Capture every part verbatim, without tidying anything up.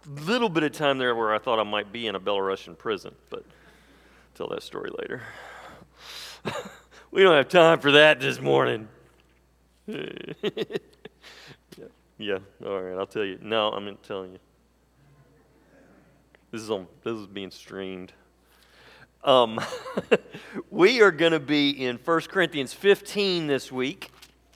little bit of time there where I thought I might be in a Belarusian prison, but I'll tell that story later. We don't have time for that this morning. yeah. yeah, all right, I'll tell you. No, I'm not telling you. This is on. This is being streamed. Um, we are going to be in First Corinthians fifteen this week.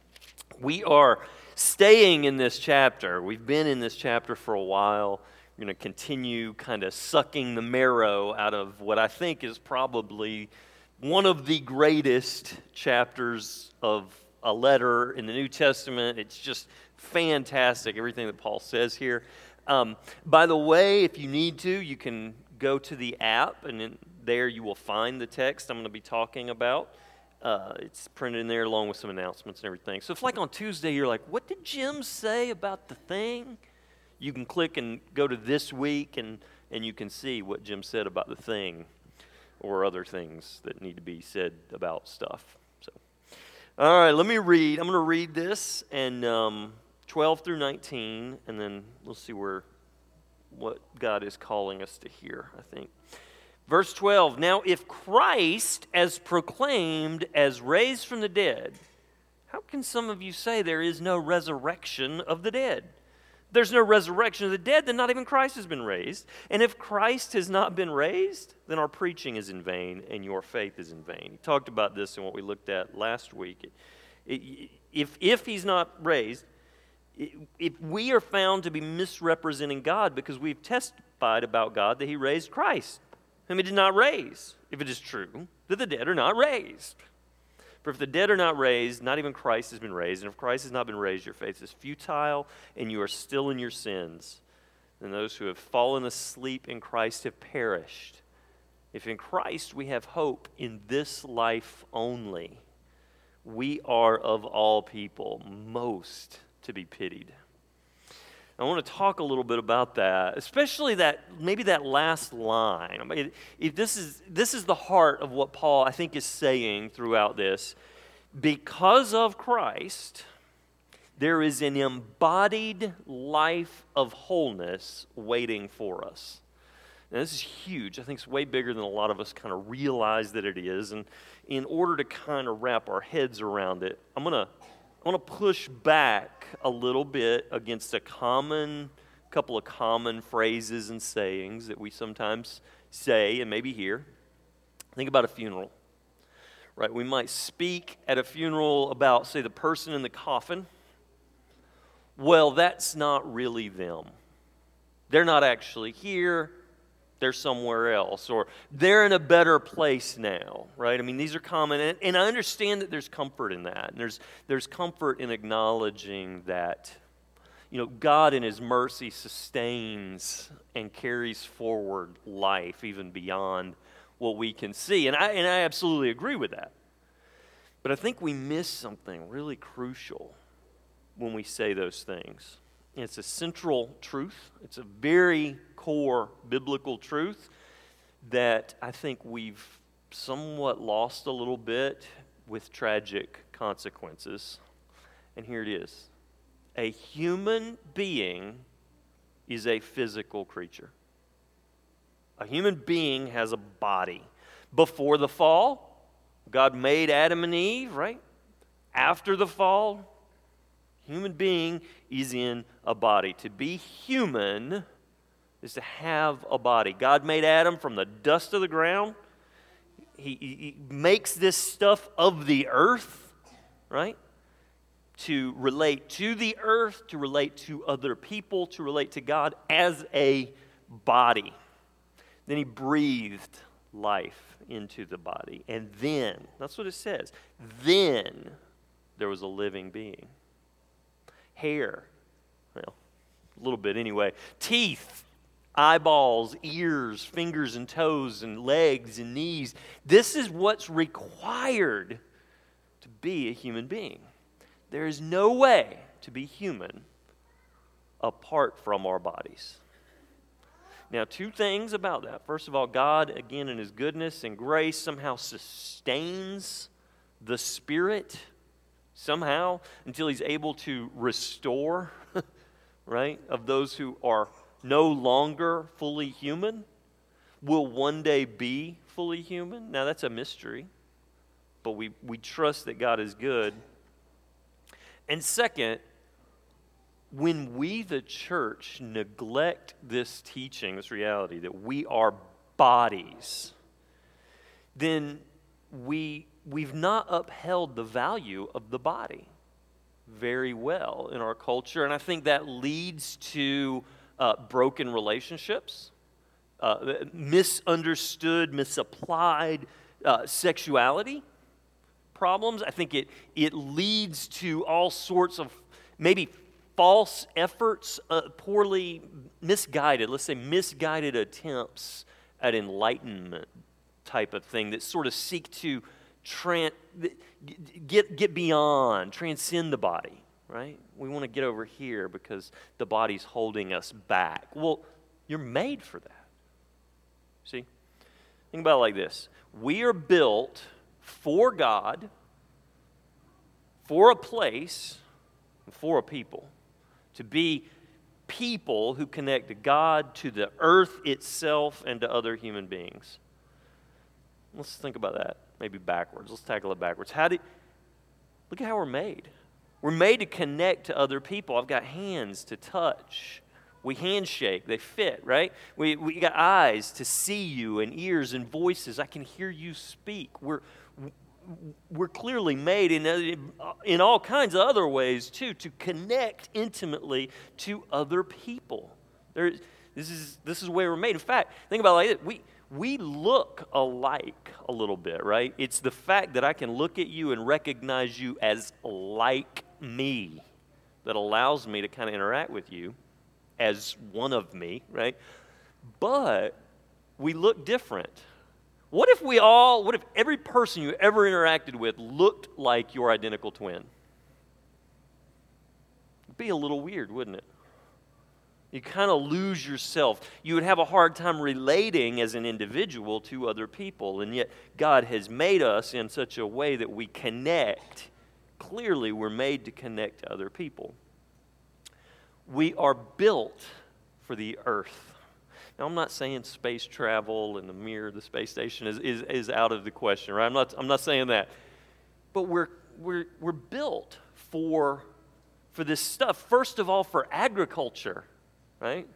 We are staying in this chapter. We've been in this chapter for a while. We're going to continue kind of sucking the marrow out of what I think is probably one of the greatest chapters of a letter in the New Testament. It's just fantastic, everything that Paul says here. Um, by the way, if you need to, you can go to the app, and in there you will find the text I'm going to be talking about. Uh, it's printed in there along with some announcements and everything. So if like on Tuesday you're like, what did Jim say about the thing? You can click and go to this week, and, and you can see what Jim said about the thing, or other things that need to be said about stuff. So, all right, let me read. I'm going to read this, and um, twelve through nineteen, and then we'll see where what God is calling us to hear, I think. Verse twelve, now if Christ, as proclaimed, as raised from the dead, how can some of you say there is no resurrection of the dead? There's no resurrection of the dead, then not even Christ has been raised. And if Christ has not been raised, then our preaching is in vain and your faith is in vain. He talked about this in what we looked at last week. It, it, if, if he's not raised, it, if we are found to be misrepresenting God because we've testified about God that he raised Christ, whom he did not raise, if it is true that the dead are not raised. For if the dead are not raised, not even Christ has been raised. And if Christ has not been raised, your faith is futile, and you are still in your sins. And those who have fallen asleep in Christ have perished. If in Christ we have hope in this life only, we are of all people most to be pitied. I want to talk a little bit about that, especially that maybe that last line. I mean, if this is this is the heart of what Paul, I think, is saying throughout this. Because of Christ, there is an embodied life of wholeness waiting for us. Now, this is huge. I think it's way bigger than a lot of us kind of realize that it is. And in order to kind of wrap our heads around it, I'm going to I want to push back a little bit against a common, couple of common phrases and sayings that we sometimes say and maybe hear. Think about a funeral, right? We might speak at a funeral about, say, the person in the coffin. Well, that's not really them. They're not actually here. They're somewhere else, or they're in a better place now, right? I mean, these are common, and, and I understand that there's comfort in that. And there's there's comfort in acknowledging that, you know, God in his mercy sustains and carries forward life even beyond what we can see. And I and I absolutely agree with that. But I think we miss something really crucial when we say those things. It's a central truth. It's a very core biblical truth that I think we've somewhat lost a little bit with tragic consequences. And here it is. A human being is a physical creature. A human being has a body. Before the fall, God made Adam and Eve, right? After the fall, human being is in a body. To be human is to have a body. God made Adam from the dust of the ground. He, he, he makes this stuff of the earth, right? To relate to the earth, to relate to other people, to relate to God as a body. Then he breathed life into the body. And then, that's what it says, then there was a living being. Hair, well, a little bit anyway. Teeth, eyeballs, ears, fingers and toes, and legs and knees. This is what's required to be a human being. There is no way to be human apart from our bodies. Now, two things about that. First of all, God, again, in his goodness and grace, somehow sustains the spirit somehow until he's able to restore, right, of those who are no longer fully human, will one day be fully human. Now, that's a mystery, but we, we trust that God is good. And second, when we, the church, neglect this teaching, this reality that we are bodies, then we, we've not upheld the value of the body very well in our culture. And I think that leads to uh, broken relationships, uh, misunderstood, misapplied uh, sexuality problems. I think it, it leads to all sorts of maybe false efforts, uh, poorly misguided, let's say misguided attempts at enlightenment type of thing that sort of seek to tran- get, get beyond, transcend the body, right? We want to get over here because the body's holding us back. Well, you're made for that. See? Think about it like this. We are built for God, for a place, and for a people. To be people who connect to God, to the earth itself, and to other human beings. Let's think about that, maybe backwards. Let's tackle it backwards. How do, look at how we're made. We're made to connect to other people. I've got hands to touch. We handshake, they fit, right? We we got eyes to see you and ears and voices. I can hear you speak. We're we're clearly made in in all kinds of other ways too to connect intimately to other people. There, this is this is the way we're made. In fact, think about it like this. We we look alike a little bit, right? It's the fact that I can look at you and recognize you as like me that allows me to kind of interact with you as one of me, right? But we look different. What if we all, what if every person you ever interacted with looked like your identical twin? It'd be a little weird, wouldn't it? You kind of lose yourself. You would have a hard time relating as an individual to other people, and yet God has made us in such a way that we connect. Clearly, we're made to connect to other people. We are built for the earth. Now, I'm not saying space travel and the Mir, the space station, is, is, is out of the question, right? I'm not, I'm not saying that. But we're, we're, we're built for, for this stuff. First of all, for agriculture, right?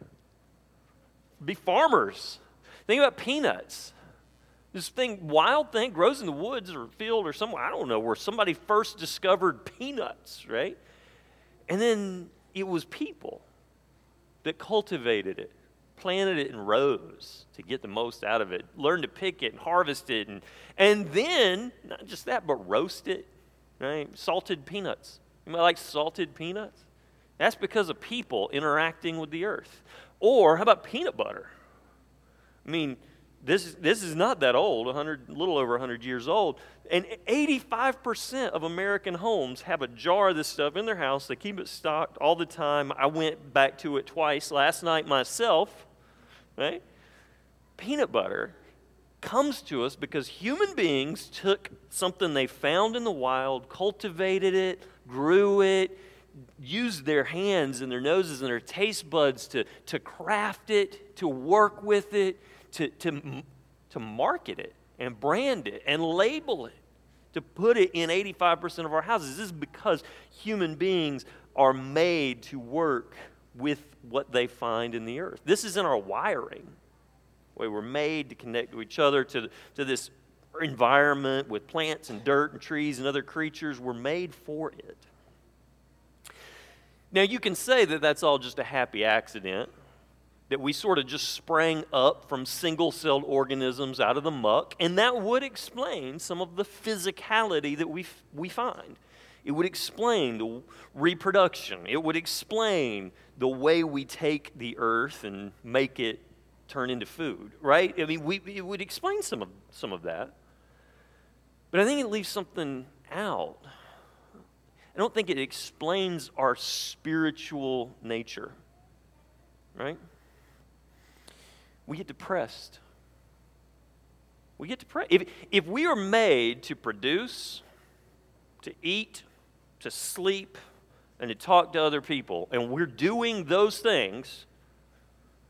Be farmers. Think about peanuts. This thing, wild thing, grows in the woods or field or somewhere, I don't know, where somebody first discovered peanuts, right? And then it was people that cultivated it, planted it in rows to get the most out of it, learned to pick it and harvest it, and, and then, not just that, but roast it, right? Salted peanuts. You might like salted peanuts? That's because of people interacting with the earth. Or how about peanut butter? I mean, this, this is not that old, one hundred, a little over one hundred years old. And eighty-five percent of American homes have a jar of this stuff in their house. They keep it stocked all the time. I went back to it twice last night myself, right? Peanut butter comes to us because human beings took something they found in the wild, cultivated it, grew it, used their hands and their noses and their taste buds to, to craft it, to work with it, to, to, to market it and brand it and label it, to put it in eighty-five percent of our houses. This is because human beings are made to work with what they find in the earth. This is in our wiring. The way we're made to connect to each other, to, to this environment with plants and dirt and trees and other creatures. We're made for it. Now, you can say that that's all just a happy accident, that we sort of just sprang up from single-celled organisms out of the muck, and that would explain some of the physicality that we we find. It would explain the reproduction. It would explain the way we take the earth and make it turn into food, right? I mean, we, it would explain some of, some of that. But I think it leaves something out. I don't think it explains our spiritual nature, right? We get depressed. We get depressed. If, if we are made to produce, to eat, to sleep, and to talk to other people, and we're doing those things,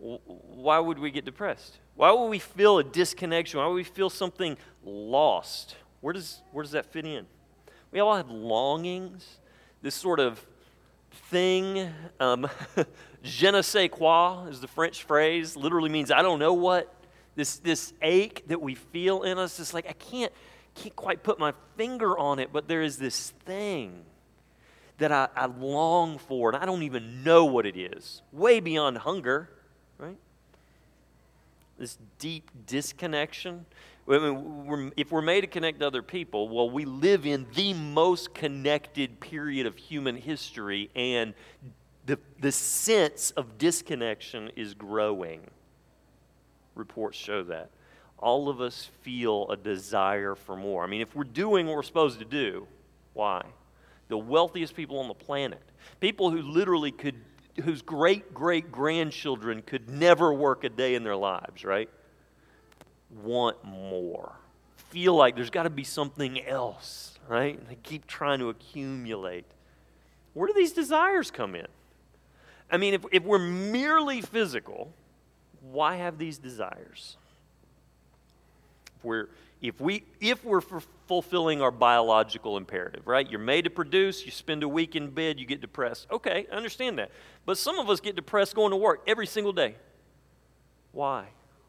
why would we get depressed? Why would we feel a disconnection? Why would we feel something lost? Where does, where does that fit in? We all have longings, this sort of thing. Um, je ne sais quoi is the French phrase. Literally means I don't know what. This this ache that we feel in us, it's like I can't, can't quite put my finger on it, but there is this thing that I, I long for, and I don't even know what it is. Way beyond hunger, right? This deep disconnection. I mean, we're, if we're made to connect to other people, well, we live in the most connected period of human history, and the, the sense of disconnection is growing. Reports show that. All of us feel a desire for more. I mean, if we're doing what we're supposed to do, why? The wealthiest people on the planet, people who literally could, whose great-great-grandchildren could never work a day in their lives, right? Want more. Feel like there's got to be something else, right? And they keep trying to accumulate. Where do these desires come in? I mean, if, if we're merely physical, why have these desires? If we're, if we, if we're f- fulfilling our biological imperative, right? You're made to produce, you spend a week in bed, you get depressed. Okay, I understand that. But some of us get depressed going to work every single day. Why?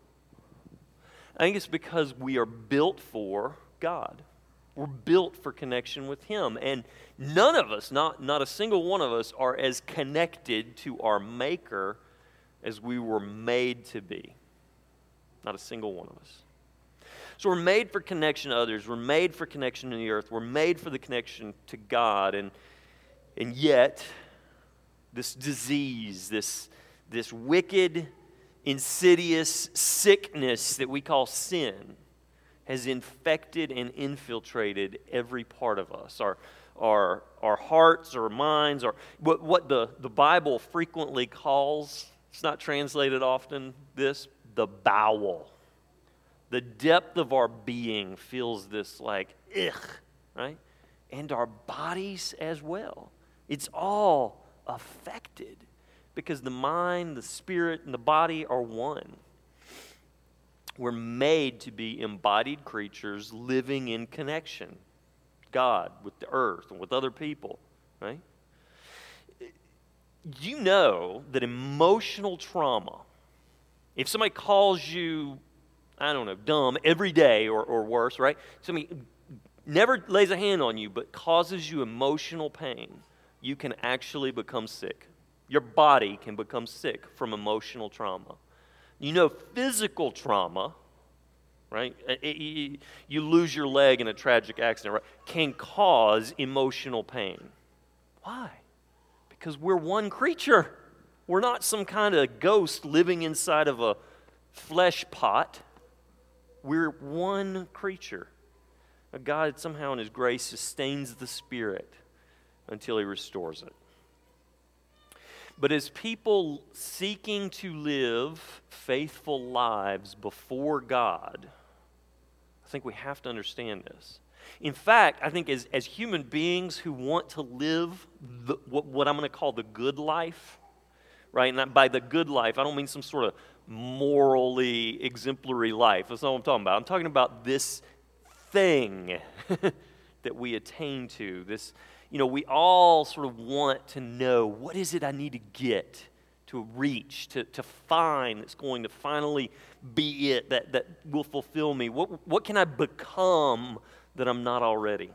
I think it's because we are built for God. We're built for connection with Him. And none of us, not, not a single one of us, are as connected to our Maker as we were made to be. Not a single one of us. So we're made for connection to others. We're made for connection to the earth. We're made for the connection to God. And, and yet, this disease, this, this wicked, insidious sickness that we call sin has infected and infiltrated every part of us. Our, our, our hearts, our minds, our, what, what the, the Bible frequently calls, it's not translated often, this, the bowel. The depth of our being feels this like, ugh, right? And our bodies as well. It's all affected because the mind, the spirit, and the body are one. We're made to be embodied creatures living in connection. God, with the earth, and with other people, right? You know that emotional trauma, if somebody calls you, I don't know, dumb every day or, or worse, right? Somebody never lays a hand on you but causes you emotional pain, you can actually become sick. Your body can become sick from emotional trauma. You know, physical trauma, right? It, it, you lose your leg in a tragic accident, right? Can cause emotional pain. Why? Because we're one creature. We're not some kind of ghost living inside of a flesh pot. We're one creature. God somehow in His grace sustains the spirit until He restores it. But as people seeking to live faithful lives before God, I think we have to understand this. In fact, I think as, as human beings who want to live the, what, what I'm going to call the good life, right? And by the good life, I don't mean some sort of morally exemplary life. That's not what I'm talking about. I'm talking about this thing that we attain to. This, you know, we all sort of want to know, what is it I need to get, to reach, to, to find that's going to finally be it, that, that will fulfill me? What, what can I become that I'm not already?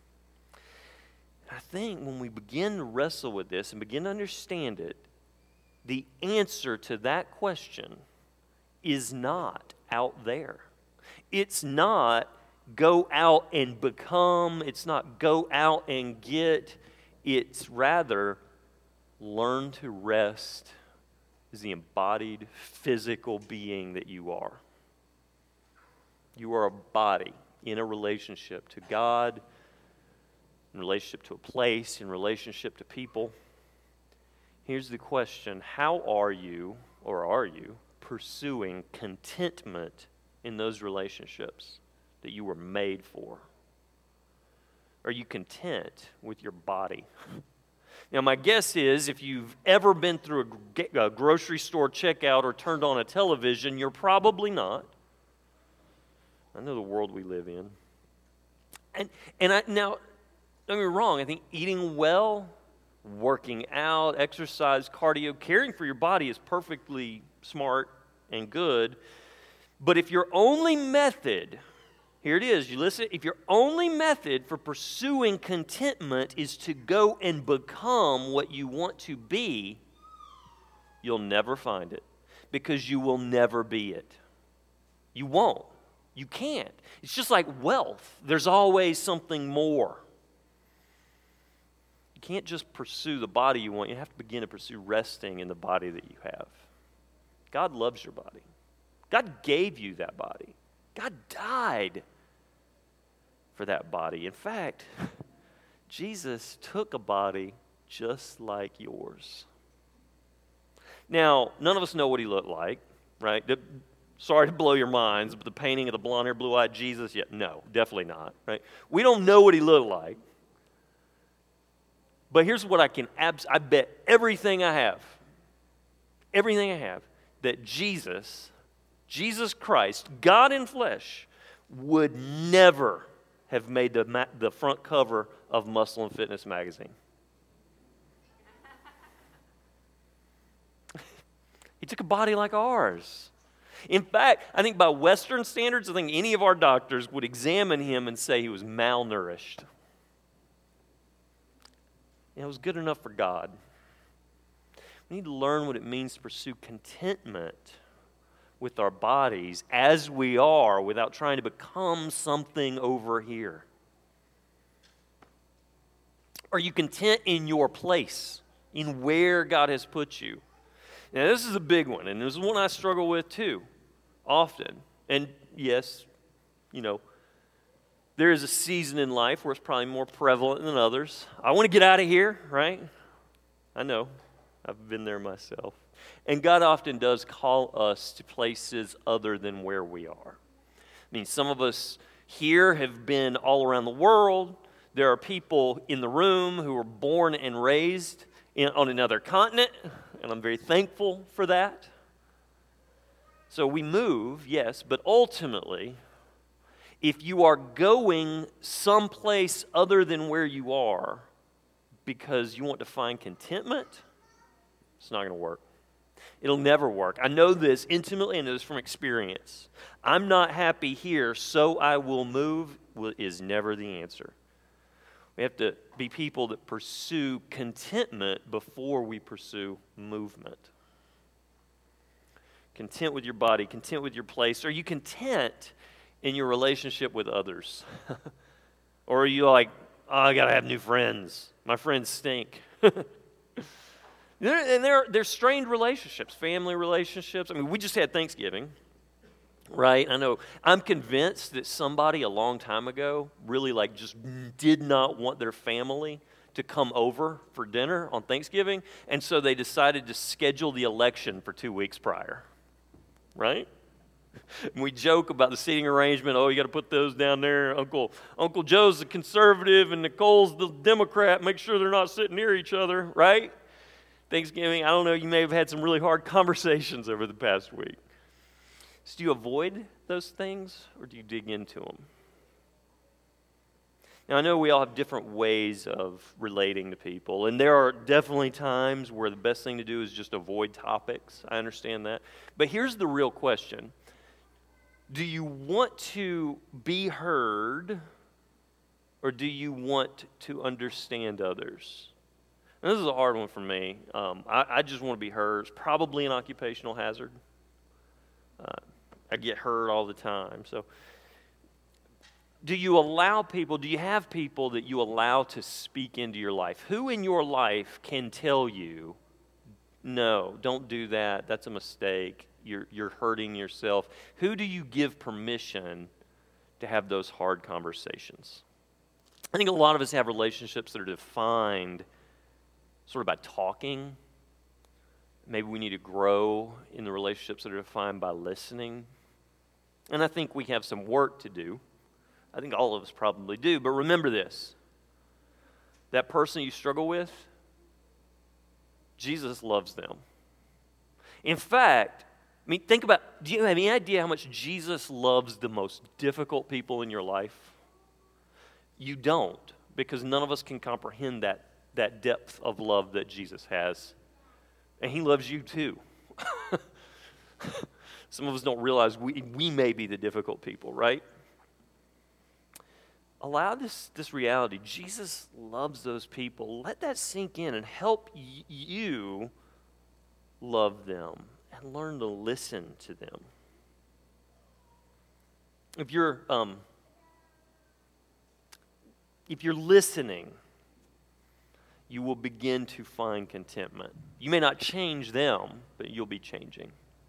I think when we begin to wrestle with this and begin to understand it, the answer to that question is not out there. It's not go out and become. It's not go out and get. It's rather learn to rest as the embodied physical being that you are. You are a body in a relationship to God, in relationship to a place, in relationship to people. Here's the question: how are you, or are you, pursuing contentment in those relationships that you were made for? Are you content with your body? Now, my guess is if you've ever been through a, a grocery store checkout or turned on a television, you're probably not. I know the world we live in. And, and I, now, don't get me wrong, I think eating well, working out, exercise, cardio, caring for your body is perfectly smart and good. But if your only method, here it is, you listen, if your only method for pursuing contentment is to go and become what you want to be, you'll never find it because you will never be it. You won't. You can't. It's just like wealth. There's always something more. You can't just pursue the body you want. You have to begin to pursue resting in the body that you have. God loves your body. God gave you that body. God died for that body. In fact, Jesus took a body just like yours. Now, none of us know what he looked like, right? Sorry to blow your minds, but the painting of the blonde-haired, blue-eyed Jesus, yeah, no, definitely not, right? We don't know what he looked like. But here's what I can, abs- I bet everything I have, everything I have, that Jesus, Jesus Christ, God in flesh, would never have made the, ma- the front cover of Muscle and Fitness magazine. He took a body like ours. In fact, I think by Western standards, I think any of our doctors would examine him and say he was malnourished. And it was good enough for God. We need to learn what it means to pursue contentment with our bodies as we are without trying to become something over here. Are you content in your place, in where God has put you? Now, this is a big one, and this is one I struggle with too, often. And yes, you know, there is a season in life where it's probably more prevalent than others. I want to get out of here, right? I know. I've been there myself. And God often does call us to places other than where we are. I mean, some of us here have been all around the world. There are people in the room who were born and raised in, on another continent, and I'm very thankful for that. So we move, yes, but ultimately, if you are going someplace other than where you are because you want to find contentment, it's not going to work. It'll never work. I know this intimately, and this from experience. I'm not happy here, so I will move is never the answer. We have to be people that pursue contentment before we pursue movement. Content with your body, content with your place. Are you content in your relationship with others? Or are you like, oh, I got to have new friends. My friends stink. And they're, they're strained relationships, family relationships. I mean, we just had Thanksgiving, right? I know. I'm convinced that somebody a long time ago really like just did not want their family to come over for dinner on Thanksgiving, and so they decided to schedule the election for two weeks prior, right? And we joke about the seating arrangement. Oh, you got to put those down there. Uncle Uncle Joe's the conservative and Nicole's the Democrat. Make sure they're not sitting near each other, right? Thanksgiving, I don't know, you may have had some really hard conversations over the past week. So do you avoid those things or do you dig into them? Now, I know we all have different ways of relating to people, and there are definitely times where the best thing to do is just avoid topics. I understand that. But here's the real question. Do you want to be heard or do you want to understand others? And this is a hard one for me. Um, I, I just want to be heard. It's probably an occupational hazard. Uh, I get heard all the time. So do you allow people, do you have people that you allow to speak into your life? Who in your life can tell you, no, don't do that. That's a mistake. You're, you're hurting yourself. Who do you give permission to have those hard conversations? I think a lot of us have relationships that are defined sort of by talking. Maybe we need to grow in the relationships that are defined by listening. And I think we have some work to do. I think all of us probably do. But remember this. That person you struggle with, Jesus loves them. In fact, I mean, think about, do you have any idea how much Jesus loves the most difficult people in your life? You don't, because none of us can comprehend that, that depth of love that Jesus has. And he loves you too. Some of us don't realize we, we may be the difficult people, right? Allow this, this reality. Jesus loves those people. Let that sink in and help y- you love them and learn to listen to them. If you're um, if you're listening, you will begin to find contentment. You may not change them, but you'll be changing.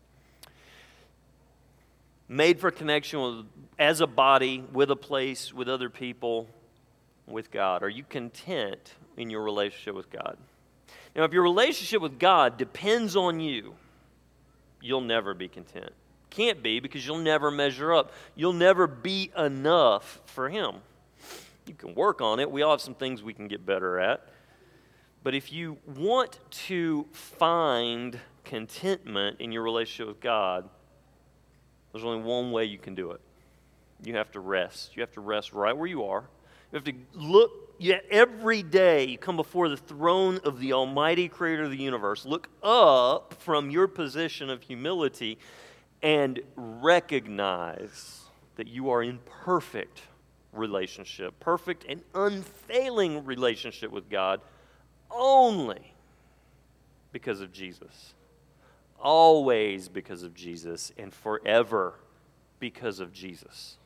Made for connection with, as a body, with a place, with other people, with God. Are you content in your relationship with God? Now, if your relationship with God depends on you, you'll never be content. Can't be, because you'll never measure up. You'll never be enough for Him. You can work on it. We all have some things we can get better at. But if you want to find contentment in your relationship with God, there's only one way you can do it. You have to rest. You have to rest right where you are. You have to look, yeah, every day you come before the throne of the Almighty Creator of the universe. Look up from your position of humility and recognize that you are in perfect relationship, perfect and unfailing relationship with God only because of Jesus. Always because of Jesus, and forever because of Jesus.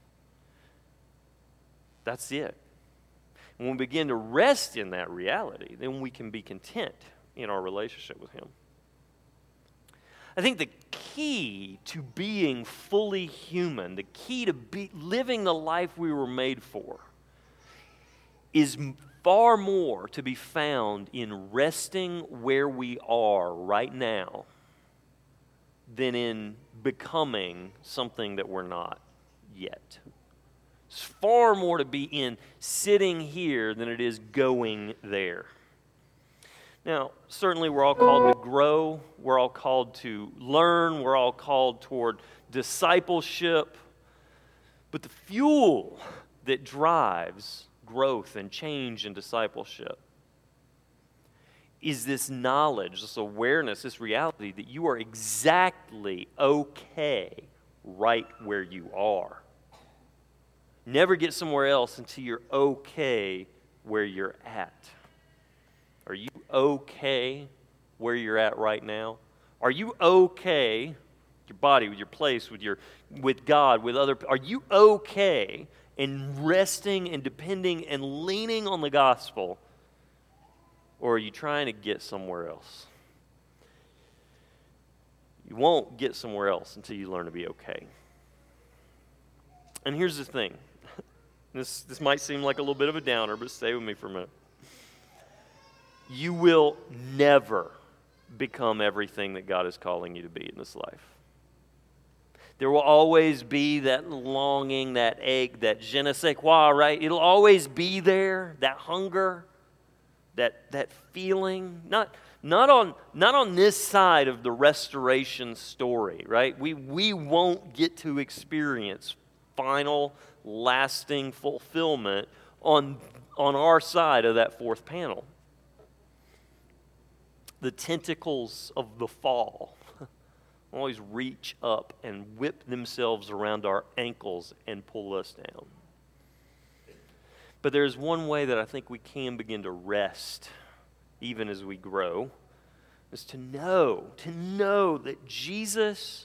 That's it. When we begin to rest in that reality, then we can be content in our relationship with Him. I think the key to being fully human, the key to be, living the life we were made for, is far more to be found in resting where we are right now than in becoming something that we're not yet. It's far more to be in sitting here than it is going there. Now, certainly we're all called to grow. We're all called to learn. We're all called toward discipleship. But the fuel that drives growth and change and discipleship is this knowledge, this awareness, this reality that you are exactly okay right where you are. Never get somewhere else until you're okay where you're at. Are you okay where you're at right now? Are you okay with your body, with your place, with your with God, with other? Are you okay in resting and depending and leaning on the gospel? Or are you trying to get somewhere else? You won't get somewhere else until you learn to be okay. And here's the thing. This, this might seem like a little bit of a downer, but stay with me for a minute. You will never become everything that God is calling you to be in this life. There will always be that longing, that ache, that je ne sais quoi, right? It'll always be there, that hunger. That that feeling, not not on not on this side of the restoration story, right? We we won't get to experience final, lasting fulfillment on on our side of that fourth panel. The tentacles of the fall always reach up and whip themselves around our ankles and pull us down. But there's one way that I think we can begin to rest, even as we grow, is to know, to know that Jesus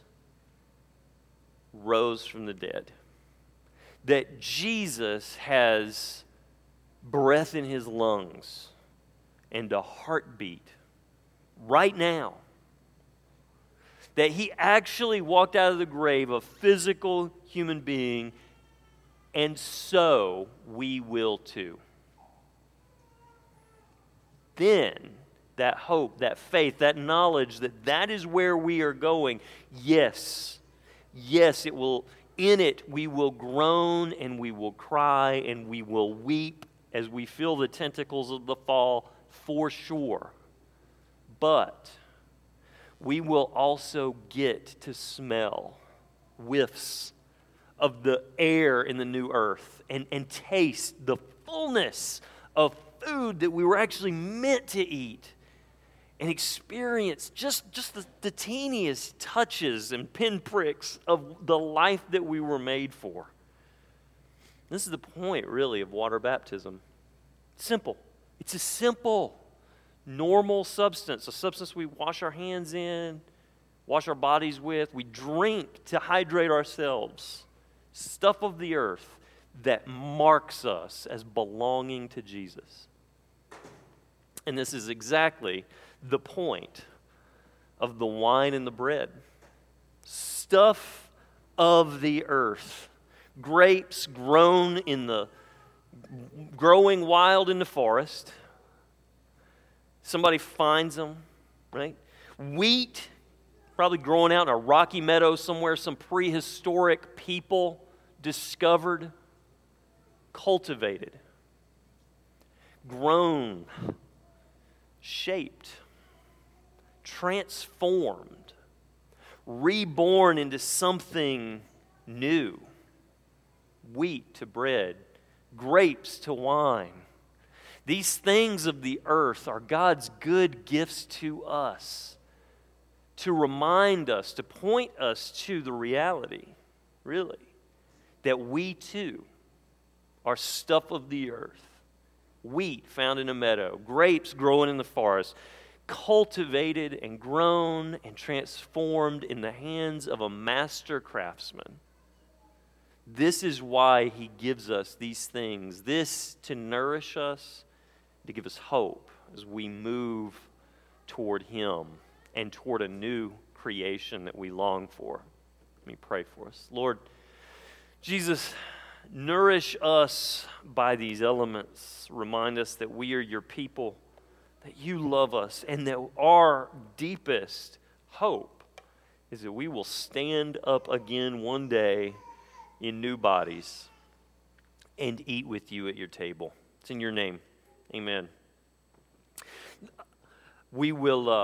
rose from the dead. That Jesus has breath in His lungs and a heartbeat right now. That He actually walked out of the grave, a physical human being, and so we will too. Then that hope, that faith, that knowledge that that is where we are going, yes, yes, it will. In it we will groan and we will cry and we will weep as we feel the tentacles of the fall for sure. but we will also get to smell whiffs of the air in the new earth and, and taste the fullness of food that we were actually meant to eat and experience just, just the, the teeniest touches and pinpricks of the life that we were made for. This is the point, really, of water baptism. Simple. It's a simple, normal substance, a substance we wash our hands in, wash our bodies with. We drink to hydrate ourselves. Stuff of the earth that marks us as belonging to Jesus. And this is exactly the point of the wine and the bread. Stuff of the earth. Grapes grown in the, growing wild in the forest. Somebody finds them, right? Wheat, probably growing out in a rocky meadow somewhere, some prehistoric people discovered, cultivated, grown, shaped, transformed, reborn into something new. Wheat to bread, grapes to wine. These things of the earth are God's good gifts to us, to remind us, to point us to the reality, really, that we too are stuff of the earth. Wheat found in a meadow, grapes growing in the forest, cultivated and grown and transformed in the hands of a master craftsman. This is why he gives us these things, this to nourish us, to give us hope as we move toward him and toward a new creation that we long for. Let me pray for us. Lord Jesus, nourish us by these elements. Remind us that we are your people, that you love us, and that our deepest hope is that we will stand up again one day in new bodies and eat with you at your table. It's in your name. Amen. We will... Uh,